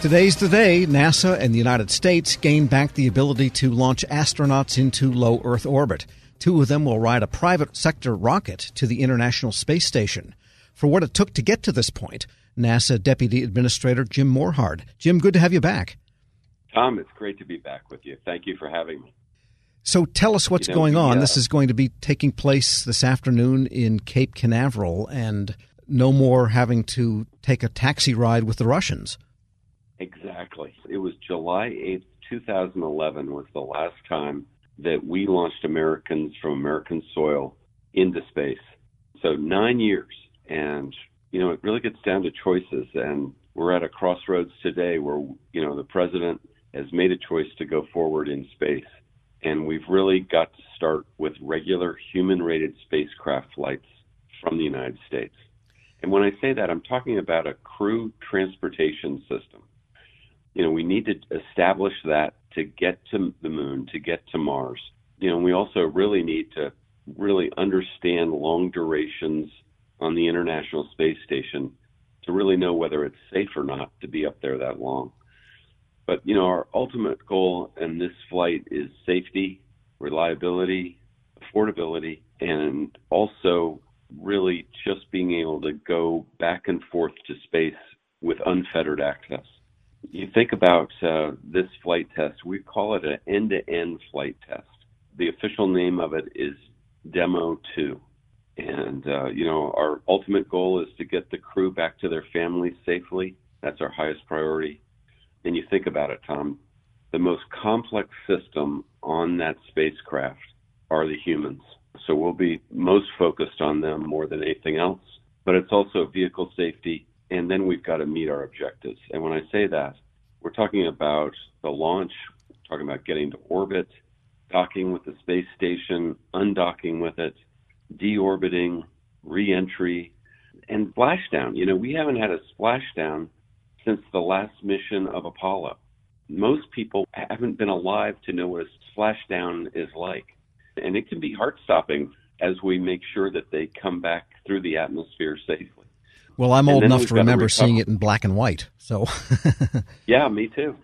Today's the day NASA and the United States gain back the ability to launch astronauts into low Earth orbit. Two of them will ride a private sector rocket to the International Space Station. For what it took to get to this point, NASA Deputy Administrator Jim Morehard. Jim, good to have you back. Tom, it's great to be back with you. Thank you for having me. So tell us what's going on. This is going to be taking place this afternoon in Cape Canaveral, and no more having to take a taxi ride with the Russians. Exactly. It was July 8th, 2011 was the last time that we launched Americans from American soil into space. So 9 years. And, it really gets down to choices. And we're at a crossroads today where, the president has made a choice to go forward in space. And we've really got to start with regular human-rated spacecraft flights from the United States. And when I say that, I'm talking about a crew transportation system. We need to establish that to get to the moon, to get to Mars. We also really need to really understand long durations on the International Space Station to really know whether it's safe or not to be up there that long. But, our ultimate goal in this flight is safety, reliability, affordability, and also really just being able to go back and forth to space with unfettered access. You think about this flight test, we call it an end-to-end flight test. The official name of it is Demo 2. And, our ultimate goal is to get the crew back to their families safely. That's our highest priority. And you think about it, Tom, the most complex system on that spacecraft are the humans. So we'll be most focused on them more than anything else. But it's also vehicle safety, and then we've got to meet our objectives. And when I say that, we're talking about the launch, we're talking about getting to orbit, docking with the space station, undocking with it, deorbiting, re-entry, and splashdown. We haven't had a splashdown since the last mission of Apollo. Most people haven't been alive to know what a splashdown is like. And it can be heart-stopping as we make sure that they come back through the atmosphere safely. Well, I'm old enough to remember seeing it in black and white. So, yeah, me too.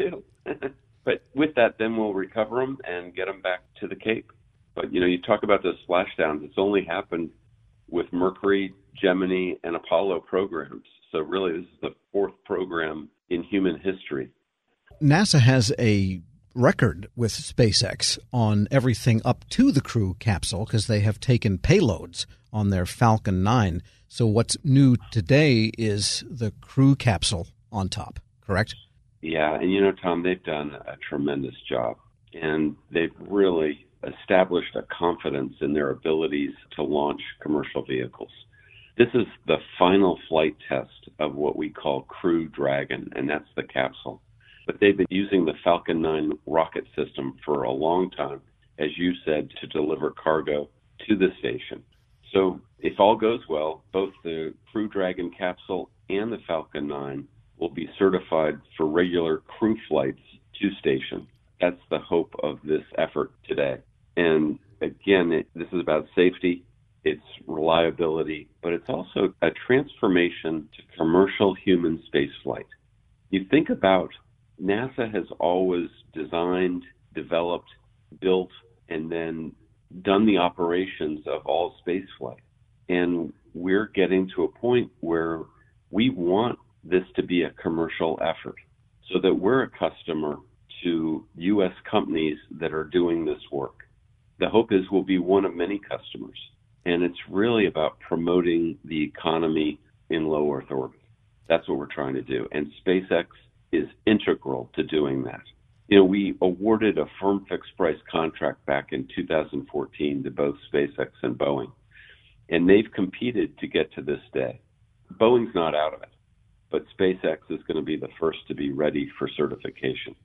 But with that, then we'll recover them and get them back to the Cape. But, you talk about those splashdowns. It's only happened with Mercury, Gemini, and Apollo programs. So really, this is the fourth program in human history. NASA has a record with SpaceX on everything up to the crew capsule because they have taken payloads on their Falcon 9. So what's new today is the crew capsule on top, correct? Yeah, and Tom, they've done a tremendous job. And they've really established a confidence in their abilities to launch commercial vehicles. This is the final flight test of what we call Crew Dragon, and that's the capsule. But they've been using the Falcon 9 rocket system for a long time, as you said, to deliver cargo to the station. So if all goes well, both the Crew Dragon capsule and the Falcon 9 will be certified for regular crew flights to station. That's the hope of this effort today. And again, this is about safety, it's reliability, but it's also a transformation to commercial human spaceflight. You think about NASA has always designed, developed, built, and then done the operations of all spaceflight. And we're getting to a point where we want this to be a commercial effort so that we're a customer to U.S. companies that are doing this work. The hope is we'll be one of many customers. And it's really about promoting the economy in low Earth orbit. That's what we're trying to do. And SpaceX is integral to doing that. We awarded a firm fixed price contract back in 2014 to both SpaceX and Boeing. And they've competed to get to this day. Boeing's not out of it, but SpaceX is going to be the first to be ready for certification.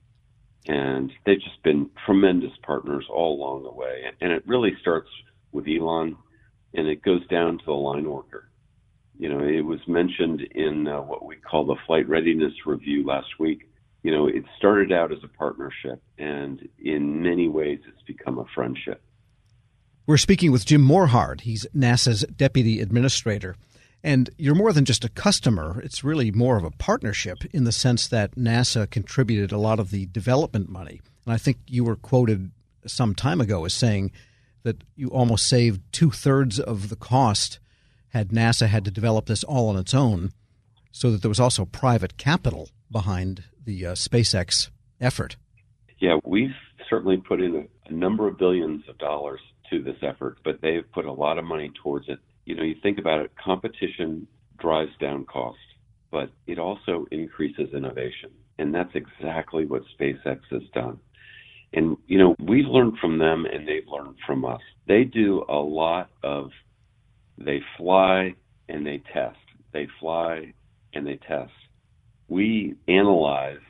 And they've just been tremendous partners all along the way. And it really starts with Elon, and it goes down to the line worker. It was mentioned in what we call the Flight Readiness Review last week. It started out as a partnership, and in many ways it's become a friendship. We're speaking with Jim Morehard. He's NASA's Deputy Administrator. And you're more than just a customer. It's really more of a partnership in the sense that NASA contributed a lot of the development money. And I think you were quoted some time ago as saying that you almost saved 2/3 of the cost had NASA had to develop this all on its own, so that there was also private capital behind the SpaceX effort. Yeah, we've certainly put in a number of billions of dollars to this effort, but they've put a lot of money towards it. You know, you think about it, competition drives down cost, but it also increases innovation. And that's exactly what SpaceX has done. And, you know, we've learned from them and they've learned from us. They do a lot of, they fly and they test. They fly and they test. We analyze,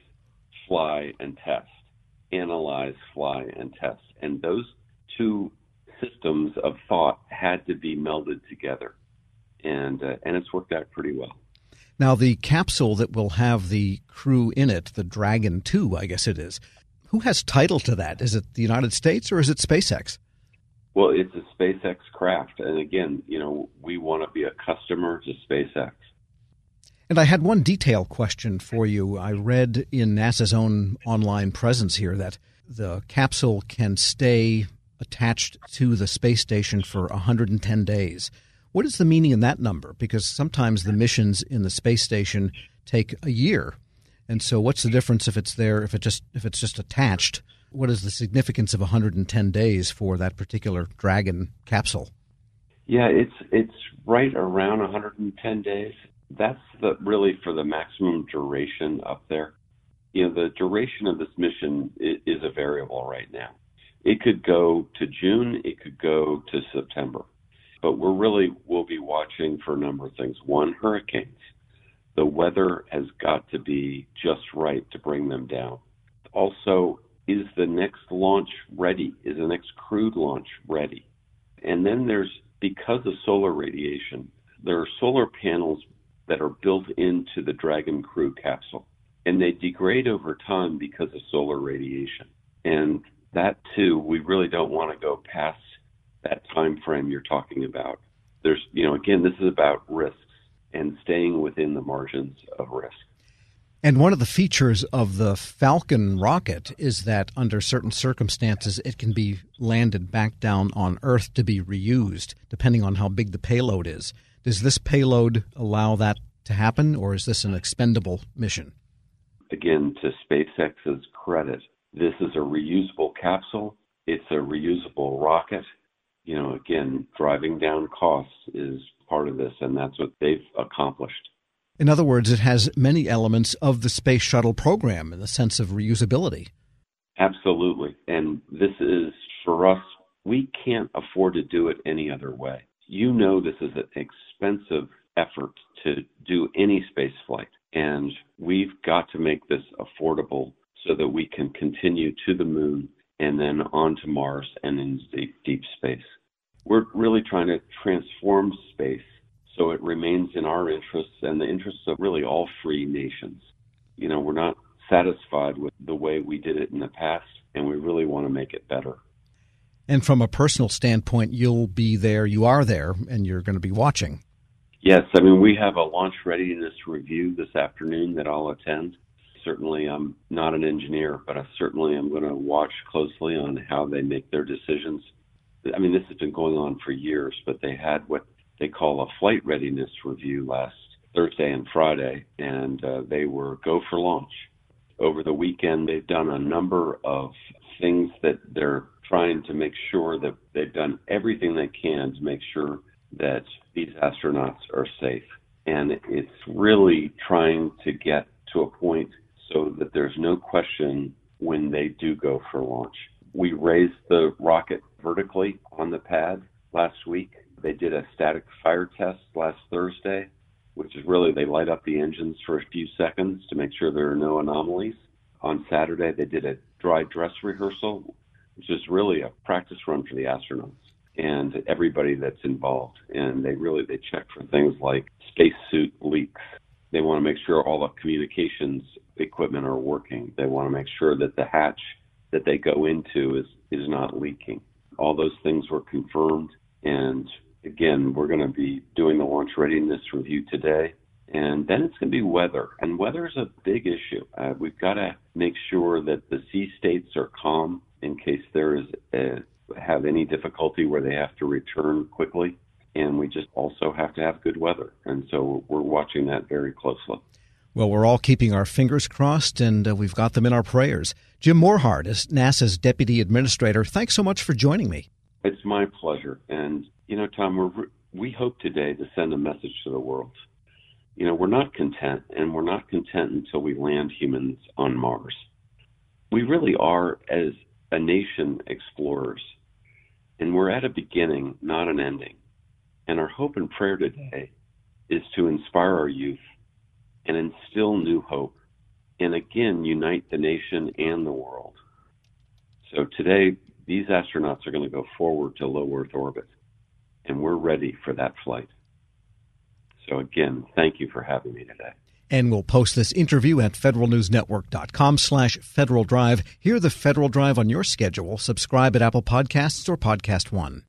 fly, and test. Analyze, fly, and test. And those two systems of thought had to be melded together. And it's worked out pretty well. Now, the capsule that will have the crew in it, the Dragon 2, I guess it is, who has title to that? Is it the United States or is it SpaceX? Well, it's a SpaceX craft. And again, you know, we want to be a customer to SpaceX. And I had one detail question for you. I read in NASA's own online presence here that the capsule can stay attached to the space station for 110 days. What is the meaning in that number? Because sometimes the missions in the space station take a year. And so what's the difference if it's there, if it's just attached? What is the significance of 110 days for that particular Dragon capsule? Yeah, it's right around 110 days. That's really for the maximum duration up there. You know, the duration of this mission is a variable right now. It could go to June, it could go to September. But we'll be watching for a number of things. One, hurricanes. The weather has got to be just right to bring them down. Also, is the next launch ready? Is the next crewed launch ready? And then because of solar radiation, there are solar panels that are built into the Dragon crew capsule, and they degrade over time because of solar radiation. And that too, we really don't want to go past that time frame you're talking about. There's, you know, again, this is about risks and staying within the margins of risk. And one of the features of the Falcon rocket is that under certain circumstances, it can be landed back down on Earth to be reused, depending on how big the payload is. Does this payload allow that to happen, or is this an expendable mission? Again, to SpaceX's credit, this is a reusable capsule. It's a reusable rocket. You know, again, driving down costs is part of this, and that's what they've accomplished. In other words, it has many elements of the space shuttle program in the sense of reusability. Absolutely. And this is, for us, we can't afford to do it any other way. You know, this is an expensive effort to do any space flight, and we've got to make this affordable so that we can continue to the moon and then on to Mars and into deep space. We're really trying to transform space so it remains in our interests and the interests of really all free nations. You know, we're not satisfied with the way we did it in the past, and we really want to make it better. And from a personal standpoint, you'll be there, you are there, and you're going to be watching. Yes, I mean, we have a launch readiness review this afternoon that I'll attend. Certainly, I'm not an engineer, but I certainly am going to watch closely on how they make their decisions. I mean, this has been going on for years, but they had what they call a flight readiness review last Thursday and Friday, and they were go for launch. Over the weekend, they've done a number of things that they're trying to make sure that they've done everything they can to make sure that these astronauts are safe. And it's really trying to get to a point so that there's no question when they do go for launch. We raised the rocket vertically on the pad last week. They did a static fire test last Thursday, which is really they light up the engines for a few seconds to make sure there are no anomalies. On Saturday, they did a dry dress rehearsal, which is really a practice run for the astronauts and everybody that's involved. And they check for things like spacesuit leaks. They want to make sure all the communications equipment are working. They want to make sure that the hatch that they go into is not leaking. All those things were confirmed, and Again, we're going to be doing the launch readiness review today. And then it's going to be weather. And weather is a big issue. We've got to make sure that the sea states are calm in case there is have any difficulty where they have to return quickly. And we just also have to have good weather. And so we're watching that very closely. Well, we're all keeping our fingers crossed, and we've got them in our prayers. Jim Morehart is NASA's Deputy Administrator. Thanks so much for joining me. It's my pleasure. And, Tom, we hope today to send a message to the world. We're not content, and we're not content until we land humans on Mars. We really are, as a nation, explorers. And we're at a beginning, not an ending. And our hope and prayer today is to inspire our youth and instill new hope, and again, unite the nation and the world. So today, these astronauts are going to go forward to low Earth orbit, and we're ready for that flight. So again, thank you for having me today. And we'll post this interview at federalnewsnetwork.com/Federal Drive. Hear the Federal Drive on your schedule. Subscribe at Apple Podcasts or Podcast One.